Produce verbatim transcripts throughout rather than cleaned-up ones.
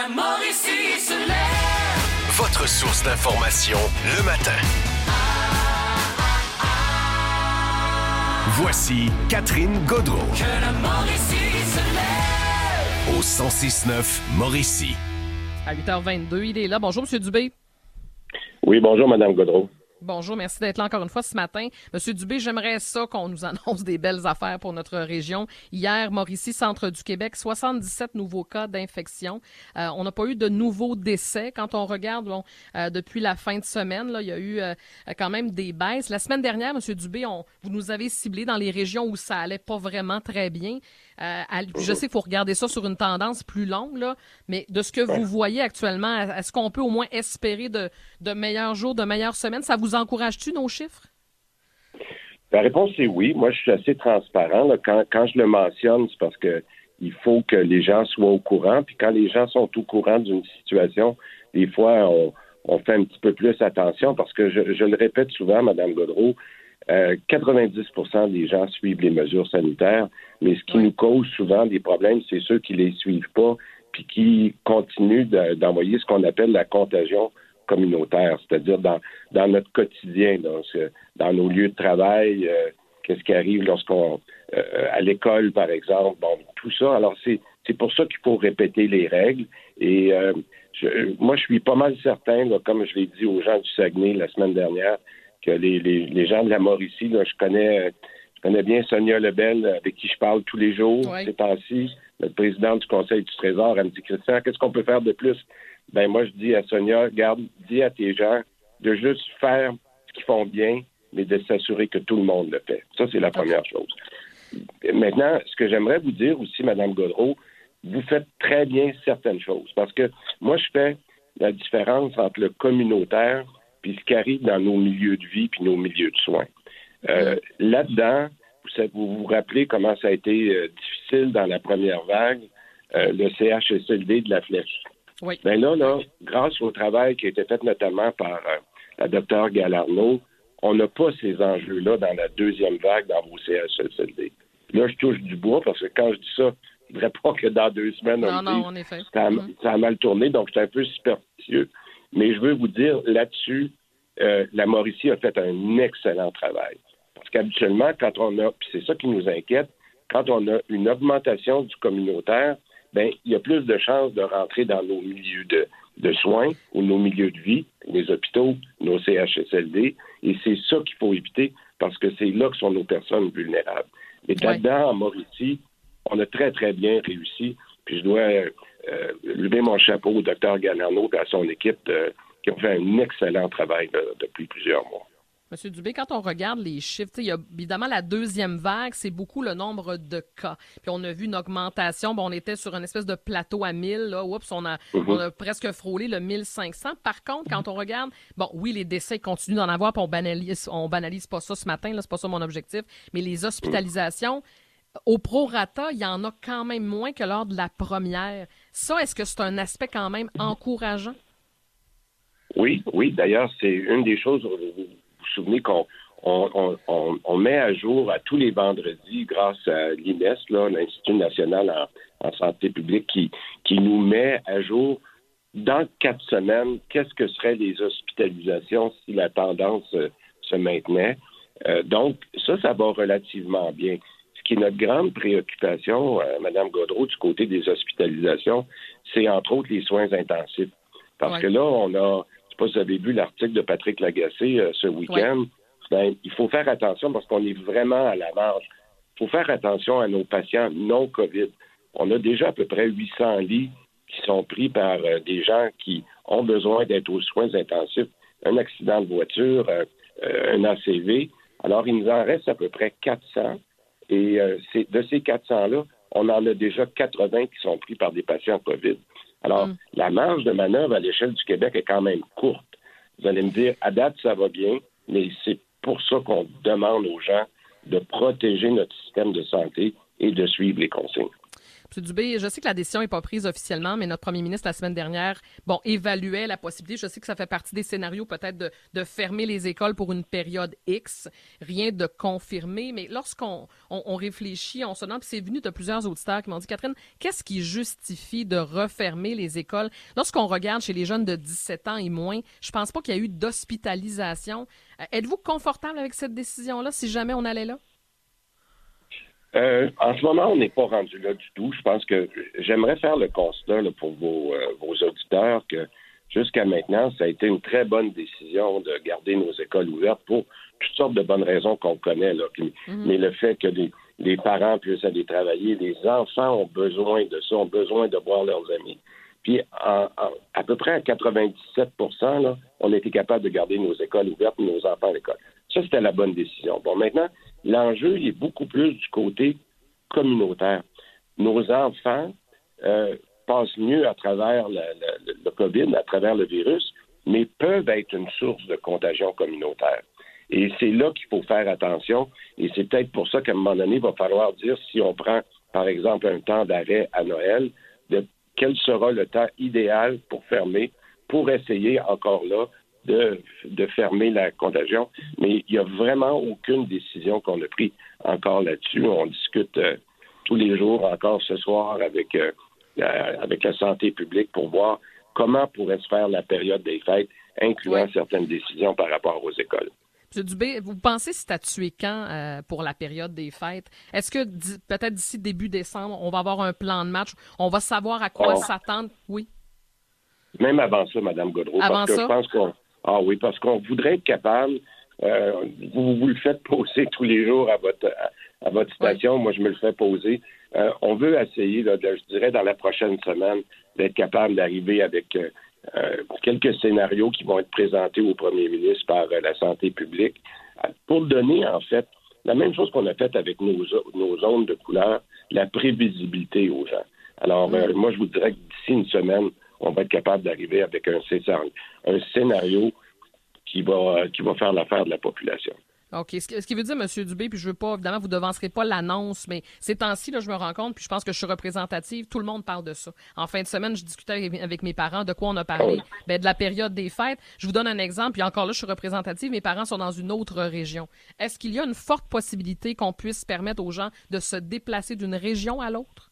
la Mauricie se lève. Votre source d'information le matin. Voici Catherine Gaudreault. Que la Mauricie se lève. Au cent six neuf Mauricie. À huit heures vingt-deux, il est là. Bonjour, M. Dubé. Oui, bonjour, Mme Gaudreault. Bonjour, merci d'être là encore une fois ce matin. Monsieur Dubé, j'aimerais ça qu'on nous annonce des belles affaires pour notre région. Hier, Mauricie, centre du Québec, soixante-dix-sept nouveaux cas d'infection. Euh, on n'a pas eu de nouveaux décès. Quand on regarde, bon, euh, depuis la fin de semaine, là, il y a eu euh, quand même des baisses. La semaine dernière, Monsieur Dubé, on, vous nous avez ciblé dans les régions où ça allait pas vraiment très bien. Euh, à, je sais qu'il faut regarder ça sur une tendance plus longue, là, mais de ce que vous voyez actuellement, est-ce qu'on peut au moins espérer de, de meilleurs jours, de meilleures semaines? Ça vous encourage-tu, nos chiffres? La réponse est oui. Moi, je suis assez transparent. Là. Quand, quand je le mentionne, c'est parce que il faut que les gens soient au courant. Puis quand les gens sont au courant d'une situation, des fois, on, on fait un petit peu plus attention parce que je, je le répète souvent, Mme Gaudreault, Euh, quatre-vingt-dix pour cent des gens suivent les mesures sanitaires, mais ce qui oui. nous cause souvent des problèmes, c'est ceux qui les suivent pas puis qui continuent de, d'envoyer ce qu'on appelle la contagion communautaire, c'est-à-dire dans, dans notre quotidien, donc, dans nos lieux de travail, euh, qu'est-ce qui arrive lorsqu'on euh, à l'école, par exemple, bon, tout ça. Alors, c'est, c'est pour ça qu'il faut répéter les règles. Et euh, je, moi, je suis pas mal certain, là, comme je l'ai dit aux gens du Saguenay la semaine dernière, que les, les, les gens de la Mauricie, là, je connais je connais bien Sonia Lebel, avec qui je parle tous les jours, oui. ces temps-ci, notre présidente du Conseil du Trésor. Elle me dit, Christian, qu'est-ce qu'on peut faire de plus? Ben moi, je dis à Sonia, garde, dis à tes gens de juste faire ce qu'ils font bien, mais de s'assurer que tout le monde le fait. Ça, c'est la première okay. chose. Maintenant, ce que j'aimerais vous dire aussi, Mme Gaudreault, vous faites très bien certaines choses, parce que moi, je fais la différence entre le communautaire puis ce qui arrive dans nos milieux de vie puis nos milieux de soins. Euh, là-dedans, vous, vous vous rappelez comment ça a été euh, difficile dans la première vague, euh, le C H S L D de la Flèche. Oui. Bien là, là, grâce au travail qui a été fait notamment par euh, la docteure Galarno, on n'a pas ces enjeux-là dans la deuxième vague dans vos C H S L D. Là, je touche du bois parce que quand je dis ça, je ne voudrais pas que dans deux semaines, non, on non, dise, en effet. Ça a, mm-hmm. ça a mal tourné, donc je suis un peu superstitieux. Mais je veux vous dire, là-dessus, euh, la Mauricie a fait un excellent travail. Parce qu'habituellement, quand on a, puis c'est ça qui nous inquiète, quand on a une augmentation du communautaire, ben il y a plus de chances de rentrer dans nos milieux de, de soins ou nos milieux de vie, les hôpitaux, nos C H S L D, et c'est ça qu'il faut éviter parce que c'est là que sont nos personnes vulnérables. Mais là-dedans, en Mauricie, on a très, très bien réussi, puis je dois euh, euh, lever mon chapeau au docteur Galarno et à son équipe de, qui ont fait un excellent travail là, depuis plusieurs mois. Monsieur Dubé, quand on regarde les chiffres, il y a évidemment la deuxième vague, c'est beaucoup le nombre de cas. Puis on a vu une augmentation, bon, on était sur une espèce de plateau à mille, là, oups, on a, mm-hmm. on a presque frôlé le mille cinq cents. Par contre, quand on regarde, bon, oui, les décès continuent d'en avoir, puis on banalise, on banalise pas ça ce matin, là, c'est pas ça mon objectif, mais les hospitalisations, mm-hmm. au prorata, il y en a quand même moins que lors de la première. Ça, est-ce que c'est un aspect quand même encourageant? Oui, oui. D'ailleurs, c'est une des choses... Vous vous souvenez qu'on on, on, on met à jour à tous les vendredis, grâce à l'I N E S, là, l'Institut national en, en santé publique, qui, qui nous met à jour dans quatre semaines qu'est-ce que seraient les hospitalisations si la tendance euh, se maintenait. Euh, donc, ça, ça va relativement bien. Ce qui est notre grande préoccupation, euh, Mme Gaudreault, du côté des hospitalisations, c'est entre autres les soins intensifs. Parce ouais. que là, on a... Je ne sais pas si vous avez vu l'article de Patrick Lagacé euh, ce week-end. Oui. Ben, il faut faire attention parce qu'on est vraiment à la marge. Il faut faire attention à nos patients non COVID. On a déjà à peu près huit cents lits qui sont pris par euh, des gens qui ont besoin d'être aux soins intensifs. Un accident de voiture, euh, euh, un A C V. Alors, il nous en reste à peu près quatre cents. Et euh, c'est, de ces quatre cents-là, on en a déjà quatre-vingts qui sont pris par des patients COVID. Alors, mm. la marge de manœuvre à l'échelle du Québec est quand même courte. Vous allez me dire, à date, ça va bien, mais c'est pour ça qu'on demande aux gens de protéger notre système de santé et de suivre les consignes. M. Dubé, je sais que la décision n'est pas prise officiellement, mais notre premier ministre, la semaine dernière, bon, évaluait la possibilité. Je sais que ça fait partie des scénarios peut-être de, de fermer les écoles pour une période X. Rien de confirmé, mais lorsqu'on on, on réfléchit, on se demande, puis c'est venu de plusieurs auditeurs qui m'ont dit, Catherine, qu'est-ce qui justifie de refermer les écoles? Lorsqu'on regarde chez les jeunes de dix-sept ans et moins, je pense pas qu'il y a eu d'hospitalisation. Euh, êtes-vous confortable avec cette décision-là si jamais on allait là? Euh, en ce moment, on n'est pas rendu là du tout. Je pense que j'aimerais faire le constat là, pour vos, euh, vos auditeurs que jusqu'à maintenant, ça a été une très bonne décision de garder nos écoles ouvertes pour toutes sortes de bonnes raisons qu'on connaît. Là. Mm-hmm. Mais le fait que les, les parents puissent aller travailler, les enfants ont besoin de ça, ont besoin de voir leurs amis. Puis en, en, à peu près à quatre-vingt-dix-sept pour cent, là, on a été capable de garder nos écoles ouvertes et nos enfants à l'école. Ça, c'était la bonne décision. Bon, maintenant, l'enjeu il est beaucoup plus du côté communautaire. Nos enfants euh, passent mieux à travers le, le, le COVID, à travers le virus, mais peuvent être une source de contagion communautaire. Et c'est là qu'il faut faire attention. Et c'est peut-être pour ça qu'à un moment donné, il va falloir dire, si on prend, par exemple, un temps d'arrêt à Noël, de quel sera le temps idéal pour fermer, pour essayer encore là de, de fermer la contagion. Mais il n'y a vraiment aucune décision qu'on a prise encore là-dessus. On discute euh, tous les jours, encore ce soir, avec, euh, euh, avec la santé publique pour voir comment pourrait se faire la période des fêtes, incluant oui. certaines décisions par rapport aux écoles. M. Dubé, vous pensez statuer quand euh, pour la période des fêtes? Est-ce que d- peut-être d'ici début décembre, on va avoir un plan de match? On va savoir à quoi oh. s'attendre? Oui. Même avant ça, Mme Gaudreau. Avant parce que ça? Je pense qu'on... Ah oui, parce qu'on voudrait être capable, euh, vous, vous le faites poser tous les jours à votre, à, à votre station, oui. Moi je me le fais poser. Euh, on veut essayer, là, de, je dirais, dans la prochaine semaine, d'être capable d'arriver avec euh, euh, quelques scénarios qui vont être présentés au premier ministre par euh, la santé publique, euh, pour donner, en fait, la même chose qu'on a fait avec nos, nos zones de couleur, la prévisibilité aux gens. Alors, oui. euh, moi, je vous dirais que d'ici une semaine, on va être capable d'arriver avec un, un scénario qui va, qui va faire l'affaire de la population. OK. Ce qui veut dire, M. Dubé, puis je veux pas, évidemment, vous devancerez pas l'annonce, mais ces temps-ci, là, je me rends compte, puis je pense que je suis représentative, tout le monde parle de ça. En fin de semaine, je discutais avec mes parents de quoi on a parlé. Oh. Ben, de la période des fêtes. Je vous donne un exemple, puis encore là, je suis représentative, mes parents sont dans une autre région. Est-ce qu'il y a une forte possibilité qu'on puisse permettre aux gens de se déplacer d'une région à l'autre?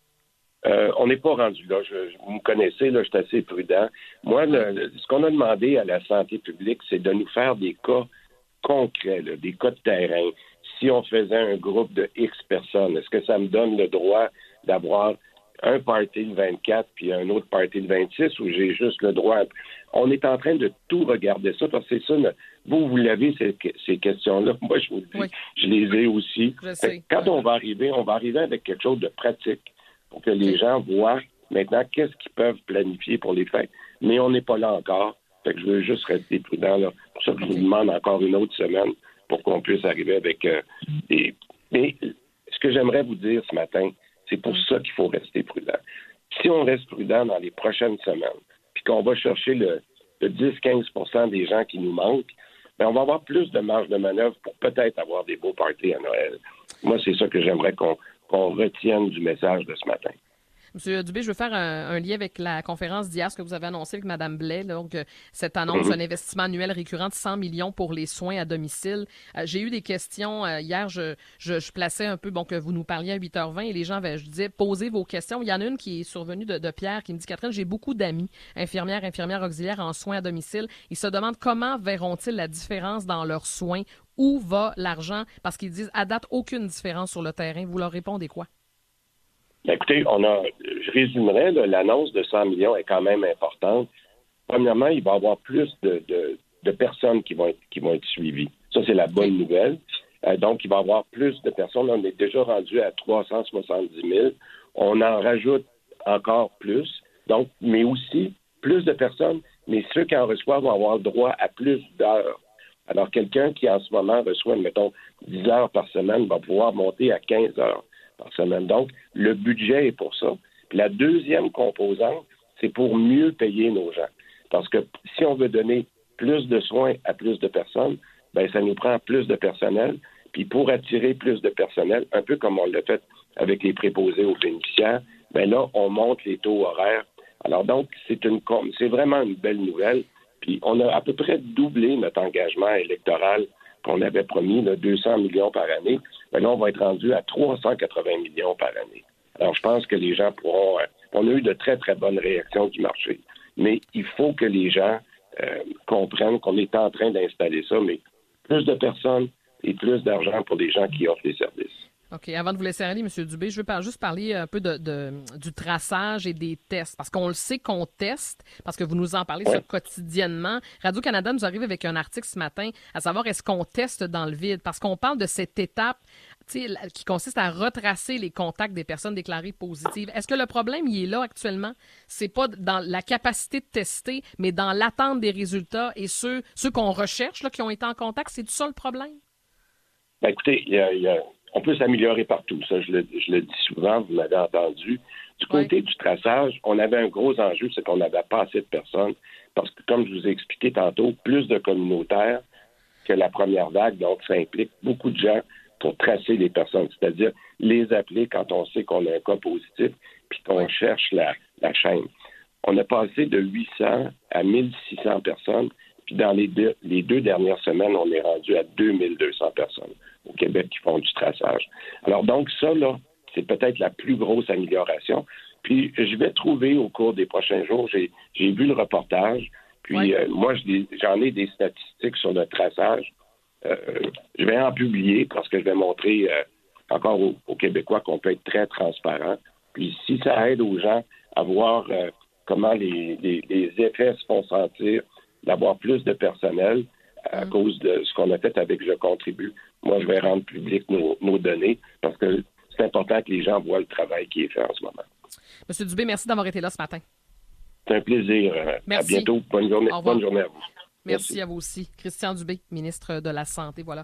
Euh, on n'est pas rendu là. Je, je, vous me connaissez, là, je suis assez prudent. Moi, le, le, ce qu'on a demandé à la santé publique, c'est de nous faire des cas concrets, là, des cas de terrain. Si on faisait un groupe de X personnes, est-ce que ça me donne le droit d'avoir un party le vingt-quatre puis un autre party le vingt-six ou j'ai juste le droit? On est en train de tout regarder ça parce que c'est ça, vous, vous l'avez, ces, ces questions-là. Moi, je vous le dis, oui. Je les ai aussi. Je sais. Quand on va arriver, on va arriver avec quelque chose de pratique pour que les gens voient maintenant qu'est-ce qu'ils peuvent planifier pour les fêtes. Mais on n'est pas là encore. Fait que je veux juste rester prudent. Là. C'est pour ça que je vous demande encore une autre semaine pour qu'on puisse arriver avec euh, des... Mais ce que j'aimerais vous dire ce matin, c'est pour ça qu'il faut rester prudent. Si on reste prudent dans les prochaines semaines, puis qu'on va chercher le, le dix à quinze pour cent des gens qui nous manquent, bien, on va avoir plus de marge de manœuvre pour peut-être avoir des beaux parties à Noël. Moi, c'est ça que j'aimerais qu'on qu'on retienne du message de ce matin. M. Dubé, je veux faire un, un lien avec la conférence d'hier, ce que vous avez annoncé avec Mme Blais, là, donc cette annonce d'un mm-hmm. investissement annuel récurrent de cent millions pour les soins à domicile. Euh, j'ai eu des questions euh, hier, je, je, je plaçais un peu, bon, que vous nous parliez à huit heures vingt et les gens, avaient, je disais, posez vos questions. Il y en a une qui est survenue de, de Pierre qui me dit, Catherine, j'ai beaucoup d'amis, infirmières, infirmières auxiliaires en soins à domicile. Ils se demandent comment verront-ils la différence dans leurs soins? Où va l'argent? Parce qu'ils disent, à date, aucune différence sur le terrain. Vous leur répondez quoi? Écoutez, on a, je résumerai, là, l'annonce de cent millions est quand même importante. Premièrement, il va y avoir plus de, de, de personnes qui vont être, qui vont être suivies. Ça, c'est la bonne nouvelle. Euh, donc, il va y avoir plus de personnes. On est déjà rendu à trois cent soixante-dix mille. On en rajoute encore plus. Donc, mais aussi plus de personnes, mais ceux qui en reçoivent vont avoir droit à plus d'heures. Alors, quelqu'un qui, en ce moment, reçoit, mettons, dix heures par semaine, va pouvoir monter à quinze heures par semaine. Donc, le budget est pour ça. Puis la deuxième composante, c'est pour mieux payer nos gens. Parce que si on veut donner plus de soins à plus de personnes, bien, ça nous prend plus de personnel. Puis pour attirer plus de personnel, un peu comme on l'a fait avec les préposés aux bénéficiaires, bien là, on monte les taux horaires. Alors donc, c'est une c'est vraiment une belle nouvelle. Puis on a à peu près doublé notre engagement électoral qu'on avait promis, là, deux cents millions par année. Bien là, on va être rendu à trois cent quatre-vingts millions par année. Alors, je pense que les gens pourront... Euh, on a eu de très, très bonnes réactions du marché. Mais il faut que les gens euh, comprennent qu'on est en train d'installer ça, mais plus de personnes et plus d'argent pour les gens qui offrent des services. OK. Avant de vous laisser aller, M. Dubé, je veux par- juste parler un peu de, de- du traçage et des tests. Parce qu'on le sait qu'on teste, parce que vous nous en parlez Ouais. ça quotidiennement. Radio-Canada nous arrive avec un article ce matin à savoir est-ce qu'on teste dans le vide? Parce qu'on parle de cette étape tu sais, la- qui consiste à retracer les contacts des personnes déclarées positives. Est-ce que le problème, il est là actuellement? C'est pas dans la capacité de tester, mais dans l'attente des résultats et ceux, ceux qu'on recherche, là, qui ont été en contact, c'est ça le problème? Ben, écoutez, il y a, il y a- on peut s'améliorer partout. Ça, je le, je le dis souvent, vous m'avez entendu. Du côté Ouais. du traçage, on avait un gros enjeu, c'est qu'on n'avait pas assez de personnes. Parce que, comme je vous ai expliqué tantôt, plus de communautaires que la première vague, donc ça implique beaucoup de gens pour tracer les personnes, c'est-à-dire les appeler quand on sait qu'on a un cas positif, puis qu'on Ouais. cherche la, la chaîne. On a passé de huit cents à mille six cents personnes, puis dans les deux, les deux dernières semaines, on est rendu à deux mille deux cents personnes au Québec qui font du traçage. Alors donc ça, là, c'est peut-être la plus grosse amélioration. Puis je vais trouver au cours des prochains jours, j'ai, j'ai vu le reportage, puis Ouais. euh, moi, je l'ai- j'en ai des statistiques sur le traçage. Euh, je vais en publier parce que je vais montrer euh, encore aux, aux Québécois qu'on peut être très transparent. Puis si ça aide aux gens à voir euh, comment les, les, les effets se font sentir, d'avoir plus de personnel à Mm. cause de ce qu'on a fait avec Je contribue, moi, je vais rendre public nos, nos données parce que c'est important que les gens voient le travail qui est fait en ce moment. M. Dubé, merci d'avoir été là ce matin. C'est un plaisir. Euh, Merci. À bientôt. Bonne journée. Au revoir. Bonne journée à vous. Merci à vous aussi. Christian Dubé, ministre de la Santé. Voilà.